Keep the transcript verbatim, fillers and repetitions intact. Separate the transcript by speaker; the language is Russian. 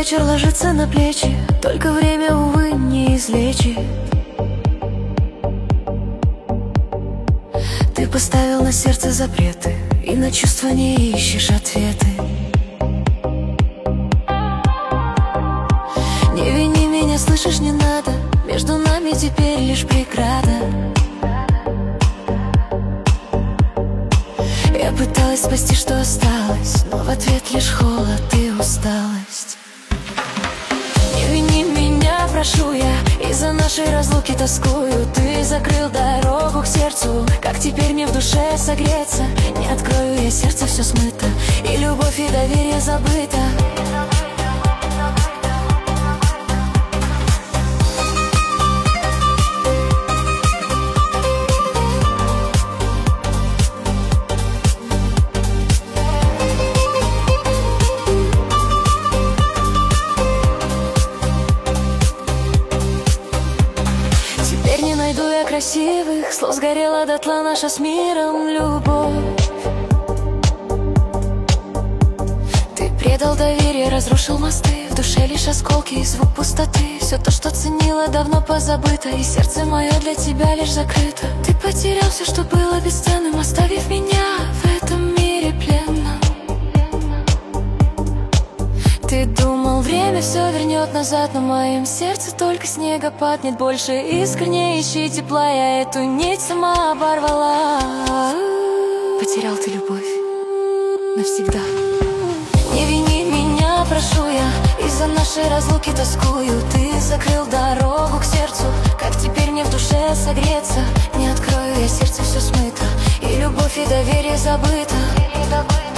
Speaker 1: вечер ложится на плечи, только время, увы, не излечит. Ты поставил на сердце запреты, и на чувства не ищешь ответы. Не вини меня, слышишь, не надо, между нами теперь лишь преграда. Я пыталась спасти, что осталось, но в ответ лишь холод и усталость. Не вини меня, прошу я, из-за нашей разлуки тоскую. Ты закрыл дорогу к сердцу, как теперь мне в душе согреться? Не открою я, сердце все смыто, и любовь, и доверие забыто. Красивых слов сгорела дотла наша с миром любовь. Ты предал доверие, разрушил мосты, в душе лишь осколки и звук пустоты. Все то, что ценила, давно позабыто, и сердце мое для тебя лишь закрыто. Ты потерял все, что было бесценным, оставив меня в этом мире пленном. Ты думал, время все вернет назад, но в моем сердце только снегопад. Нет больше искр, не ищи тепла, я эту нить сама оборвала. Потерял ты любовь навсегда. Не вини меня, прошу я, из-за нашей разлуки тоскую. Ты закрыл дорогу к сердцу, как теперь мне в душе согреться? Не открою я, сердце все смыто, и любовь, и доверие забыто.